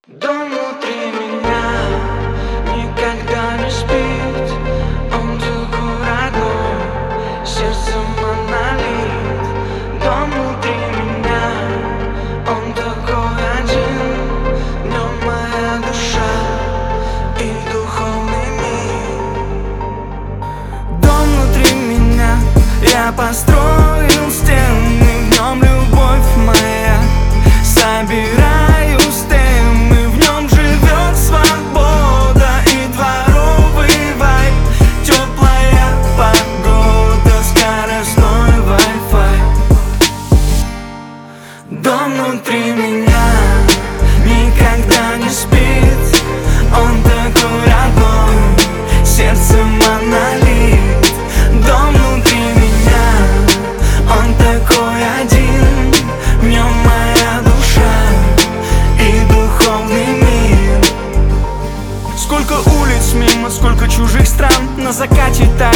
Дом внутри меня никогда не спит. Он такой родной, сердце монолит. Дом внутри меня, он такой один. В нем моя душа и духовный мир. Дом внутри меня, я построил стены. В нем любовь моя, собираю стены. В нем живет свобода и дворовый вайб. Теплая погода, скоростной Wi-Fi. Дом внутри меня никогда не спит. Он такой родной, сердце монолит. Дом внутри меня, он такой один. В нем моя душа и духовный мир. Сколько улиц мимо, сколько чужих стран. На закате так